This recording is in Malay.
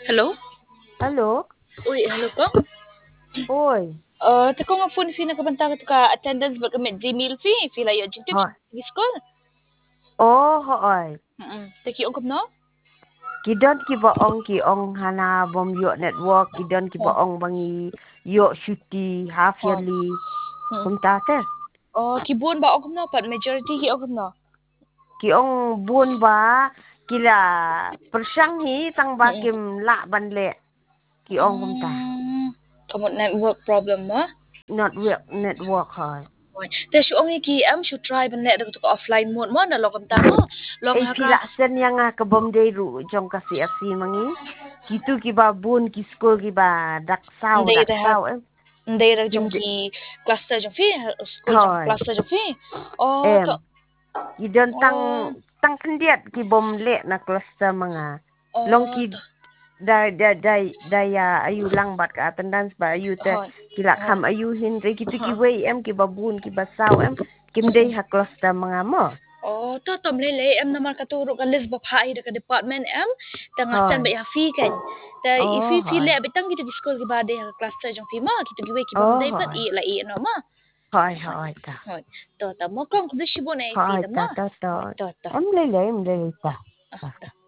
Hello? Hello? Uy, hello po? Oi. Tako nga phone fee nakabanta ka attendance ba kami Gmail fee, fee layo dito Hoi. sa school. Oh, hoi. Taki ong no? Kidon ki boong ki ong hana bom yo network kidon ki Oh, boong bangi yo shuti half oh. yearly Mm. kumta te. Kibun ba ong no? Pat majority ki ong no? Ki ong bun ba kila persang hi tang ba Mm. kim la ban le ki ong kumta. Kamu network problem mo? Not work network hoi. Oy. Te shu ong ki am shu try ban net ko offline mode mo na lokam ta mo. Long Ay ha ka. pila sen yang ka bom de ru jong kasi asi mangi. Kitu ki ba bun ki school ki ba dak Ndai ra ha. sao em. Ndai ra Kim jong de ki cluster jong fee, school jong hoi. cluster jong fee. Oh, Em. ka. Kidon Oh, tang kendiat ki bom le na cluster mga long oh, ki da ya ayu lang bat ka attendance ba ayu te hon. kila Oh. kham ayu hin re ki tu ki wei em ki babun ki basaw em kim dei ha cluster mga mo To tom lele em naman katuro ka list ba hai ka department em tanga stand hoy ba ya fee kan ta if oh you feel hoy le bitang gitu discuss ki bade ha cluster jong fee ma kitu giwe ki bam oh dai pat hoy i la i no ma hoy ta hon to ta mo kong kudu shibo na i fee hoy ta ta ma ta ta to to em le ta ta